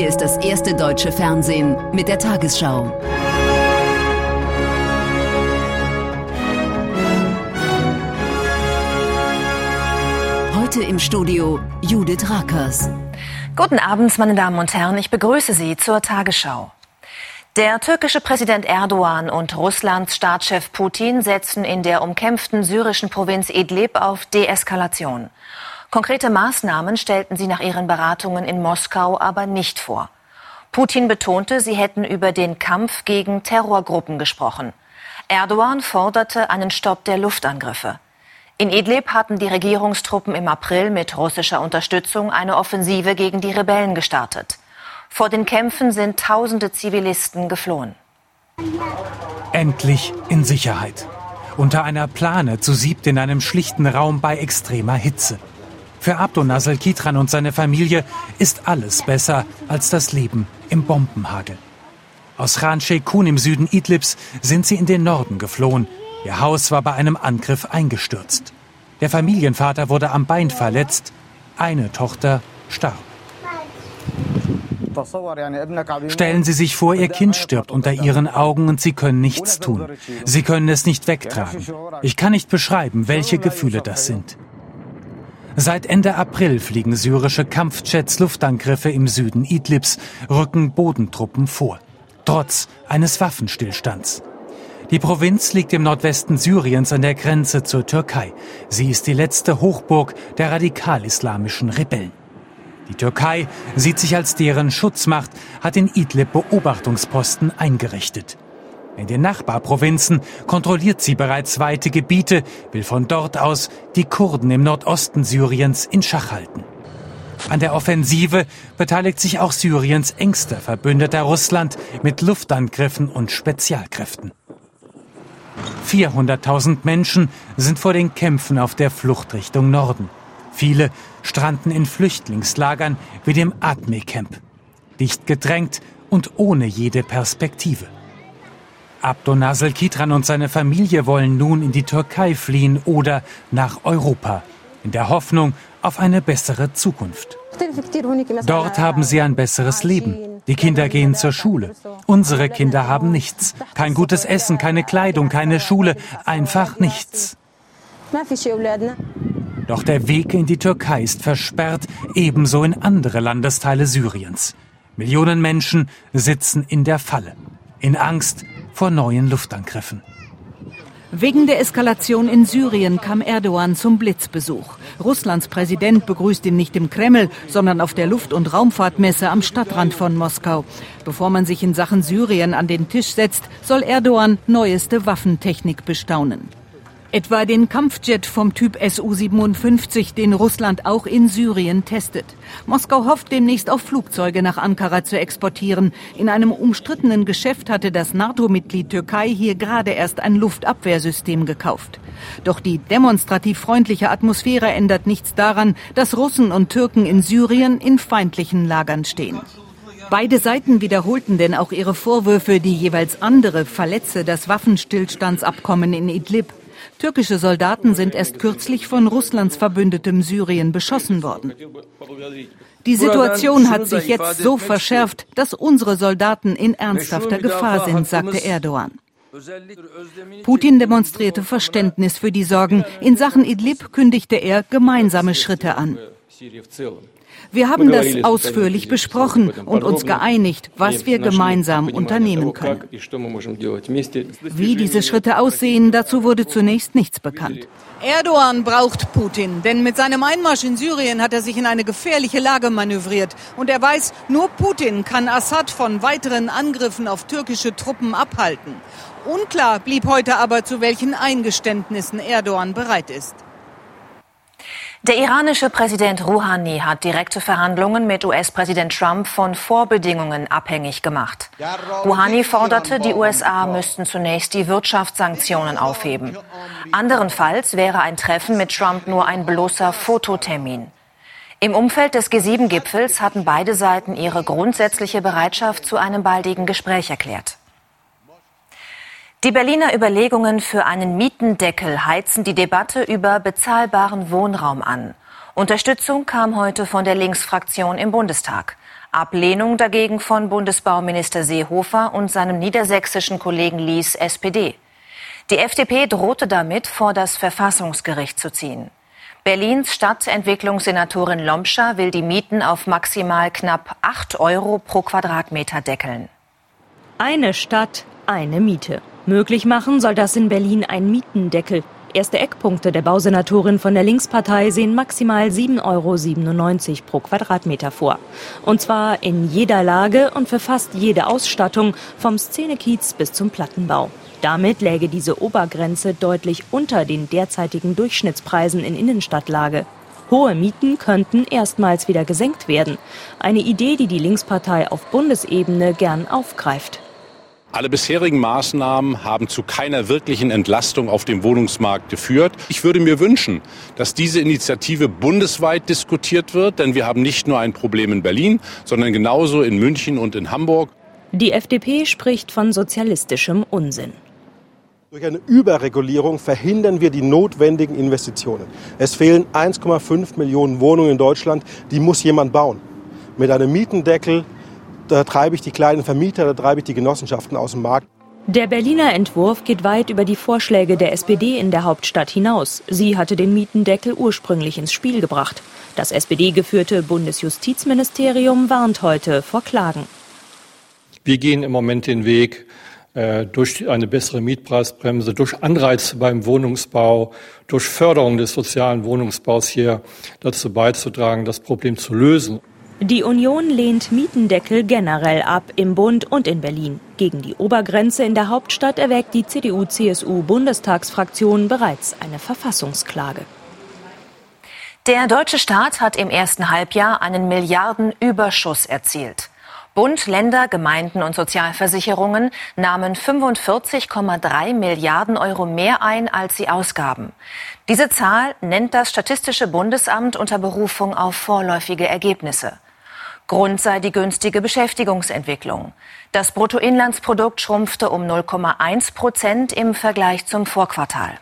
Hier ist das erste deutsche Fernsehen mit der Tagesschau. Heute im Studio Judith Rakers. Guten Abend, meine Damen und Herren, ich begrüße Sie zur Tagesschau. Der türkische Präsident Erdogan und Russlands Staatschef Putin setzen in der umkämpften syrischen Provinz Idlib auf Deeskalation. Konkrete Maßnahmen stellten sie nach ihren Beratungen in Moskau aber nicht vor. Putin betonte, sie hätten über den Kampf gegen Terrorgruppen gesprochen. Erdogan forderte einen Stopp der Luftangriffe. In Idlib hatten die Regierungstruppen im April mit russischer Unterstützung eine Offensive gegen die Rebellen gestartet. Vor den Kämpfen sind tausende Zivilisten geflohen. Endlich in Sicherheit. Unter einer Plane zu siebt in einem schlichten Raum bei extremer Hitze. Für Abdonazl Kitran und seine Familie ist alles besser als das Leben im Bombenhagel. Aus Khan Sheikhoun im Süden Idlibs sind sie in den Norden geflohen. Ihr Haus war bei einem Angriff eingestürzt. Der Familienvater wurde am Bein verletzt. Eine Tochter starb. Stellen Sie sich vor, Ihr Kind stirbt unter Ihren Augen und Sie können nichts tun. Sie können es nicht wegtragen. Ich kann nicht beschreiben, welche Gefühle das sind. Seit Ende April fliegen syrische Kampfjets Luftangriffe im Süden Idlibs, rücken Bodentruppen vor. Trotz eines Waffenstillstands. Die Provinz liegt im Nordwesten Syriens an der Grenze zur Türkei. Sie ist die letzte Hochburg der radikal-islamischen Rebellen. Die Türkei sieht sich als deren Schutzmacht, hat in Idlib Beobachtungsposten eingerichtet. In den Nachbarprovinzen kontrolliert sie bereits weite Gebiete, will von dort aus die Kurden im Nordosten Syriens in Schach halten. An der Offensive beteiligt sich auch Syriens engster Verbündeter Russland mit Luftangriffen und Spezialkräften. 400.000 Menschen sind vor den Kämpfen auf der Flucht Richtung Norden. Viele stranden in Flüchtlingslagern wie dem Atme-Camp. Dicht gedrängt und ohne jede Perspektive. Abdonazl Kitran und seine Familie wollen nun in die Türkei fliehen oder nach Europa, in der Hoffnung auf eine bessere Zukunft. Dort haben sie ein besseres Leben. Die Kinder gehen zur Schule. Unsere Kinder haben nichts. Kein gutes Essen, keine Kleidung, keine Schule, einfach nichts. Doch der Weg in die Türkei ist versperrt, ebenso in andere Landesteile Syriens. Millionen Menschen sitzen in der Falle, in Angst vor neuen Luftangriffen. Wegen der Eskalation in Syrien kam Erdogan zum Blitzbesuch. Russlands Präsident begrüßt ihn nicht im Kreml, sondern auf der Luft- und Raumfahrtmesse am Stadtrand von Moskau. Bevor man sich in Sachen Syrien an den Tisch setzt, soll Erdogan neueste Waffentechnik bestaunen. Etwa den Kampfjet vom Typ Su-57, den Russland auch in Syrien testet. Moskau hofft demnächst auf Flugzeuge nach Ankara zu exportieren. In einem umstrittenen Geschäft hatte das NATO-Mitglied Türkei hier gerade erst ein Luftabwehrsystem gekauft. Doch die demonstrativ freundliche Atmosphäre ändert nichts daran, dass Russen und Türken in Syrien in feindlichen Lagern stehen. Beide Seiten wiederholten denn auch ihre Vorwürfe, die jeweils andere verletze das Waffenstillstandsabkommen in Idlib. Türkische Soldaten sind erst kürzlich von Russlands Verbündetem Syrien beschossen worden. Die Situation hat sich jetzt so verschärft, dass unsere Soldaten in ernsthafter Gefahr sind, sagte Erdogan. Putin demonstrierte Verständnis für die Sorgen. In Sachen Idlib kündigte er gemeinsame Schritte an. Wir haben das ausführlich besprochen und uns geeinigt, was wir gemeinsam unternehmen können. Wie diese Schritte aussehen, dazu wurde zunächst nichts bekannt. Erdogan braucht Putin, denn mit seinem Einmarsch in Syrien hat er sich in eine gefährliche Lage manövriert. Und er weiß, nur Putin kann Assad von weiteren Angriffen auf türkische Truppen abhalten. Unklar blieb heute aber, zu welchen Eingeständnissen Erdogan bereit ist. Der iranische Präsident Rouhani hat direkte Verhandlungen mit US-Präsident Trump von Vorbedingungen abhängig gemacht. Rouhani forderte, die USA müssten zunächst die Wirtschaftssanktionen aufheben. Anderenfalls wäre ein Treffen mit Trump nur ein bloßer Fototermin. Im Umfeld des G7-Gipfels hatten beide Seiten ihre grundsätzliche Bereitschaft zu einem baldigen Gespräch erklärt. Die Berliner Überlegungen für einen Mietendeckel heizen die Debatte über bezahlbaren Wohnraum an. Unterstützung kam heute von der Linksfraktion im Bundestag. Ablehnung dagegen von Bundesbauminister Seehofer und seinem niedersächsischen Kollegen Lies, SPD. Die FDP drohte damit, vor das Verfassungsgericht zu ziehen. Berlins Stadtentwicklungssenatorin Lomscher will die Mieten auf maximal knapp 8 € pro Quadratmeter deckeln. Eine Stadt, eine Miete. Möglich machen soll das in Berlin ein Mietendeckel. Erste Eckpunkte der Bausenatorin von der Linkspartei sehen maximal 7,97 € pro Quadratmeter vor. Und zwar in jeder Lage und für fast jede Ausstattung, vom Szenekiez bis zum Plattenbau. Damit läge diese Obergrenze deutlich unter den derzeitigen Durchschnittspreisen in Innenstadtlage. Hohe Mieten könnten erstmals wieder gesenkt werden. Eine Idee, die die Linkspartei auf Bundesebene gern aufgreift. Alle bisherigen Maßnahmen haben zu keiner wirklichen Entlastung auf dem Wohnungsmarkt geführt. Ich würde mir wünschen, dass diese Initiative bundesweit diskutiert wird, denn wir haben nicht nur ein Problem in Berlin, sondern genauso in München und in Hamburg. Die FDP spricht von sozialistischem Unsinn. Durch eine Überregulierung verhindern wir die notwendigen Investitionen. Es fehlen 1,5 Millionen Wohnungen in Deutschland, die muss jemand bauen. Mit einem Mietendeckel, da treibe ich die kleinen Vermieter, da treibe ich die Genossenschaften aus dem Markt. Der Berliner Entwurf geht weit über die Vorschläge der SPD in der Hauptstadt hinaus. Sie hatte den Mietendeckel ursprünglich ins Spiel gebracht. Das SPD-geführte Bundesjustizministerium warnt heute vor Klagen. Wir gehen im Moment den Weg, durch eine bessere Mietpreisbremse, durch Anreize beim Wohnungsbau, durch Förderung des sozialen Wohnungsbaus hier dazu beizutragen, das Problem zu lösen. Die Union lehnt Mietendeckel generell ab, im Bund und in Berlin. Gegen die Obergrenze in der Hauptstadt erwägt die CDU-CSU-Bundestagsfraktion bereits eine Verfassungsklage. Der deutsche Staat hat im ersten Halbjahr einen Milliardenüberschuss erzielt. Bund, Länder, Gemeinden und Sozialversicherungen nahmen 45,3 Milliarden € mehr ein, als sie ausgaben. Diese Zahl nennt das Statistische Bundesamt unter Berufung auf vorläufige Ergebnisse. Grund sei die günstige Beschäftigungsentwicklung. Das Bruttoinlandsprodukt schrumpfte um 0,1% im Vergleich zum Vorquartal.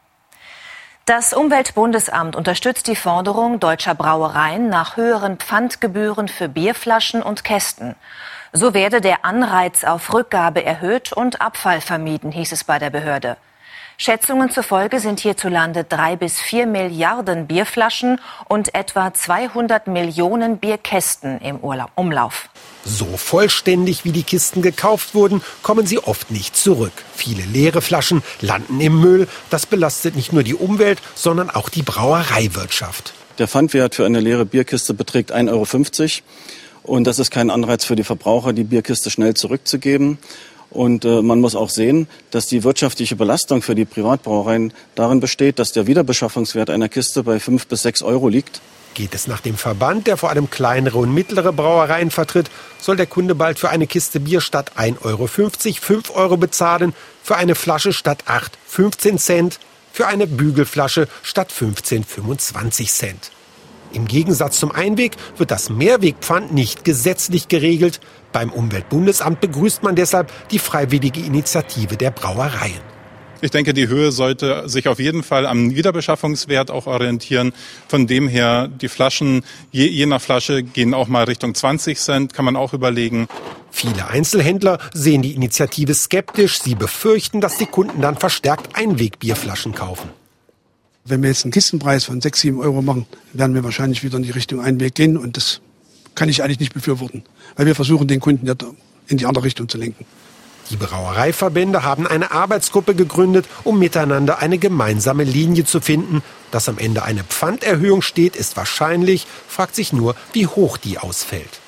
Das Umweltbundesamt unterstützt die Forderung deutscher Brauereien nach höheren Pfandgebühren für Bierflaschen und Kästen. So werde der Anreiz auf Rückgabe erhöht und Abfall vermieden, hieß es bei der Behörde. Schätzungen zufolge sind hierzulande 3 bis 4 Milliarden Bierflaschen und etwa 200 Millionen Bierkästen im Umlauf. So vollständig wie die Kisten gekauft wurden, kommen sie oft nicht zurück. Viele leere Flaschen landen im Müll. Das belastet nicht nur die Umwelt, sondern auch die Brauereiwirtschaft. Der Pfandwert für eine leere Bierkiste beträgt 1,50 €. Und das ist kein Anreiz für die Verbraucher, die Bierkiste schnell zurückzugeben. Und man muss auch sehen, dass die wirtschaftliche Belastung für die Privatbrauereien darin besteht, dass der Wiederbeschaffungswert einer Kiste bei 5 bis 6 € liegt. Geht es nach dem Verband, der vor allem kleinere und mittlere Brauereien vertritt, soll der Kunde bald für eine Kiste Bier statt 1,50 € 5 € bezahlen, für eine Flasche statt 8 15 Cent, für eine Bügelflasche statt 15 25 Cent. Im Gegensatz zum Einweg wird das Mehrwegpfand nicht gesetzlich geregelt. Beim Umweltbundesamt begrüßt man deshalb die freiwillige Initiative der Brauereien. Ich denke, die Höhe sollte sich auf jeden Fall am Wiederbeschaffungswert auch orientieren. Von dem her, die Flaschen, je nach Flasche, gehen auch mal Richtung 20 Cent, kann man auch überlegen. Viele Einzelhändler sehen die Initiative skeptisch. Sie befürchten, dass die Kunden dann verstärkt Einwegbierflaschen kaufen. Wenn wir jetzt einen Kistenpreis von 6, 7 € machen, werden wir wahrscheinlich wieder in die Richtung Einweg gehen. Und das kann ich eigentlich nicht befürworten, weil wir versuchen, den Kunden in die andere Richtung zu lenken. Die Brauereiverbände haben eine Arbeitsgruppe gegründet, um miteinander eine gemeinsame Linie zu finden. Dass am Ende eine Pfanderhöhung steht, ist wahrscheinlich, fragt sich nur, wie hoch die ausfällt.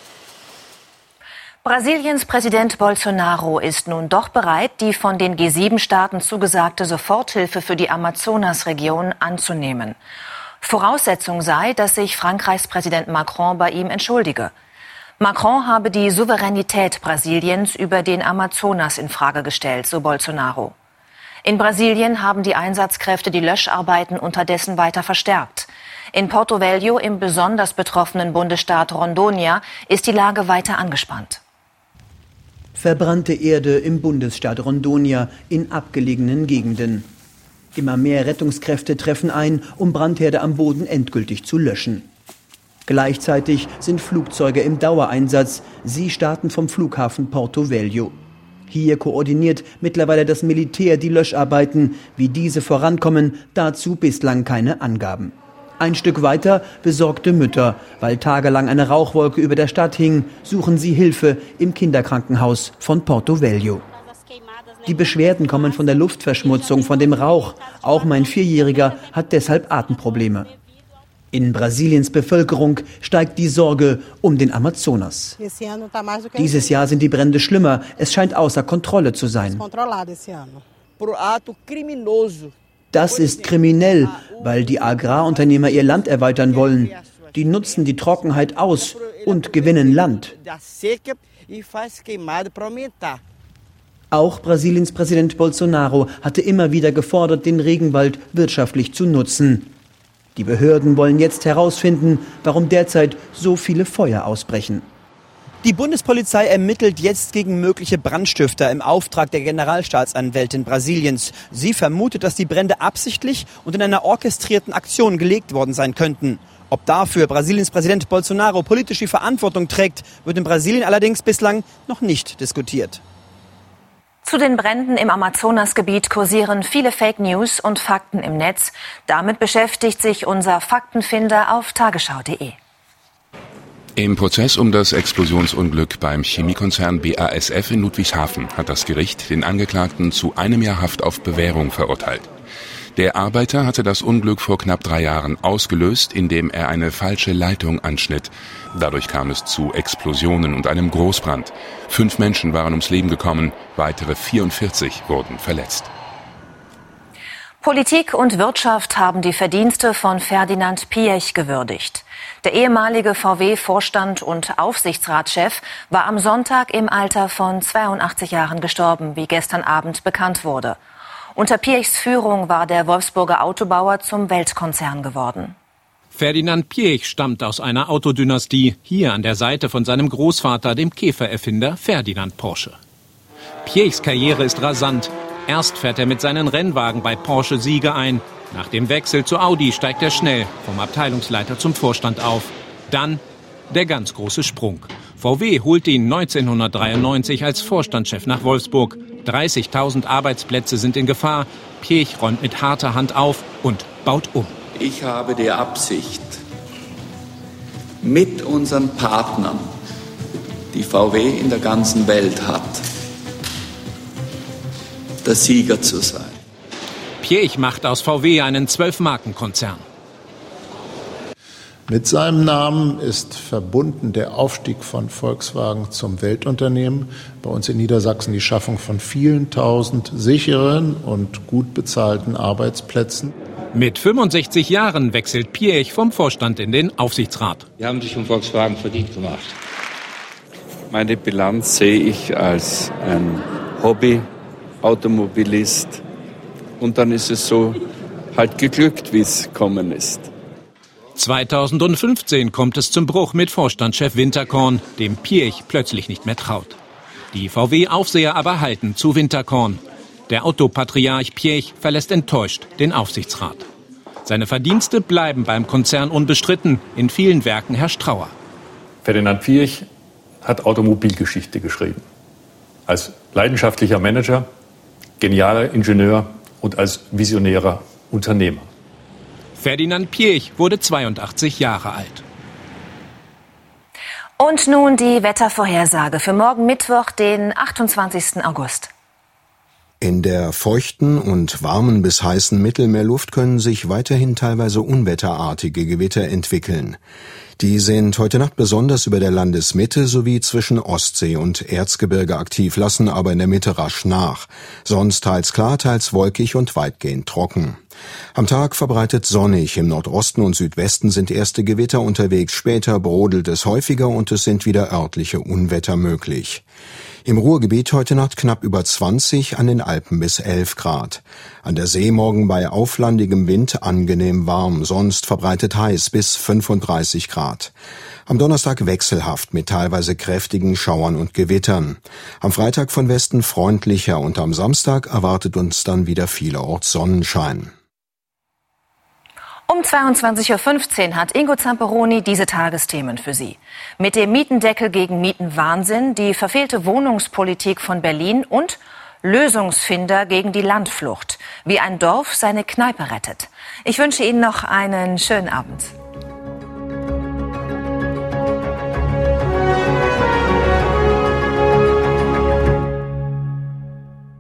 Brasiliens Präsident Bolsonaro ist nun doch bereit, die von den G7-Staaten zugesagte Soforthilfe für die Amazonasregion anzunehmen. Voraussetzung sei, dass sich Frankreichs Präsident Macron bei ihm entschuldige. Macron habe die Souveränität Brasiliens über den Amazonas in Frage gestellt, so Bolsonaro. In Brasilien haben die Einsatzkräfte die Löscharbeiten unterdessen weiter verstärkt. In Porto Velho, im besonders betroffenen Bundesstaat Rondônia, ist die Lage weiter angespannt. Verbrannte Erde im Bundesstaat Rondônia in abgelegenen Gegenden. Immer mehr Rettungskräfte treffen ein, um Brandherde am Boden endgültig zu löschen. Gleichzeitig sind Flugzeuge im Dauereinsatz. Sie starten vom Flughafen Porto Velho. Hier koordiniert mittlerweile das Militär die Löscharbeiten. Wie diese vorankommen, dazu bislang keine Angaben. Ein Stück weiter besorgte Mütter. Weil tagelang eine Rauchwolke über der Stadt hing, suchen sie Hilfe im Kinderkrankenhaus von Porto Velho. Die Beschwerden kommen von der Luftverschmutzung, von dem Rauch. Auch mein 4-Jähriger hat deshalb Atemprobleme. In Brasiliens Bevölkerung steigt die Sorge um den Amazonas. Dieses Jahr sind die Brände schlimmer. Es scheint außer Kontrolle zu sein. Das ist kriminell, weil die Agrarunternehmer ihr Land erweitern wollen. Die nutzen die Trockenheit aus und gewinnen Land. Auch Brasiliens Präsident Bolsonaro hatte immer wieder gefordert, den Regenwald wirtschaftlich zu nutzen. Die Behörden wollen jetzt herausfinden, warum derzeit so viele Feuer ausbrechen. Die Bundespolizei ermittelt jetzt gegen mögliche Brandstifter im Auftrag der Generalstaatsanwältin Brasiliens. Sie vermutet, dass die Brände absichtlich und in einer orchestrierten Aktion gelegt worden sein könnten. Ob dafür Brasiliens Präsident Bolsonaro politisch die Verantwortung trägt, wird in Brasilien allerdings bislang noch nicht diskutiert. Zu den Bränden im Amazonasgebiet kursieren viele Fake News und Fakten im Netz. Damit beschäftigt sich unser Faktenfinder auf tagesschau.de. Im Prozess um das Explosionsunglück beim Chemiekonzern BASF in Ludwigshafen hat das Gericht den Angeklagten zu 1 Jahr Haft auf Bewährung verurteilt. Der Arbeiter hatte das Unglück vor knapp 3 Jahren ausgelöst, indem er eine falsche Leitung anschnitt. Dadurch kam es zu Explosionen und einem Großbrand. 5 Menschen waren ums Leben gekommen, weitere 44 wurden verletzt. Politik und Wirtschaft haben die Verdienste von Ferdinand Piëch gewürdigt. Der ehemalige VW-Vorstand und Aufsichtsratschef war am Sonntag im Alter von 82 Jahren gestorben, wie gestern Abend bekannt wurde. Unter Piëchs Führung war der Wolfsburger Autobauer zum Weltkonzern geworden. Ferdinand Piëch stammt aus einer Autodynastie, hier an der Seite von seinem Großvater, dem Käfererfinder Ferdinand Porsche. Piëchs Karriere ist rasant. Erst fährt er mit seinen Rennwagen bei Porsche Siege ein. Nach dem Wechsel zu Audi steigt er schnell vom Abteilungsleiter zum Vorstand auf. Dann der ganz große Sprung. VW holt ihn 1993 als Vorstandschef nach Wolfsburg. 30.000 Arbeitsplätze sind in Gefahr. Piëch räumt mit harter Hand auf und baut um. Ich habe die Absicht, mit unseren Partnern, die VW in der ganzen Welt hat, der Sieger zu sein. Piëch macht aus VW einen 12-Marken-Konzern. Mit seinem Namen ist verbunden der Aufstieg von Volkswagen zum Weltunternehmen. Bei uns in Niedersachsen die Schaffung von vielen tausend sicheren und gut bezahlten Arbeitsplätzen. Mit 65 Jahren wechselt Piëch vom Vorstand in den Aufsichtsrat. Die haben sich um Volkswagen verdient gemacht. Meine Bilanz sehe ich als ein Hobby-Automobilist. Und dann ist es so halt geglückt, wie es gekommen ist. 2015 kommt es zum Bruch mit Vorstandschef Winterkorn, dem Piëch plötzlich nicht mehr traut. Die VW-Aufseher aber halten zu Winterkorn. Der Autopatriarch Piëch verlässt enttäuscht den Aufsichtsrat. Seine Verdienste bleiben beim Konzern unbestritten. In vielen Werken herrscht Trauer. Ferdinand Piëch hat Automobilgeschichte geschrieben. Als leidenschaftlicher Manager, genialer Ingenieur und als visionärer Unternehmer. Ferdinand Piëch wurde 82 Jahre alt. Und nun die Wettervorhersage für morgen Mittwoch, den 28. August. In der feuchten und warmen bis heißen Mittelmeerluft können sich weiterhin teilweise unwetterartige Gewitter entwickeln. Die sind heute Nacht besonders über der Landesmitte sowie zwischen Ostsee und Erzgebirge aktiv, lassen aber in der Mitte rasch nach. Sonst teils klar, teils wolkig und weitgehend trocken. Am Tag verbreitet sonnig. Im Nordosten und Südwesten sind erste Gewitter unterwegs. Später brodelt es häufiger und es sind wieder örtliche Unwetter möglich. Im Ruhrgebiet heute Nacht knapp über 20, an den Alpen bis 11 Grad. An der See morgen bei auflandigem Wind angenehm warm, sonst verbreitet heiß bis 35 Grad. Am Donnerstag wechselhaft mit teilweise kräftigen Schauern und Gewittern. Am Freitag von Westen freundlicher und am Samstag erwartet uns dann wieder vielerorts Sonnenschein. Um 22.15 Uhr hat Ingo Zamperoni diese Tagesthemen für Sie. Mit dem Mietendeckel gegen Mietenwahnsinn, die verfehlte Wohnungspolitik von Berlin und Lösungsfinder gegen die Landflucht. Wie ein Dorf seine Kneipe rettet. Ich wünsche Ihnen noch einen schönen Abend.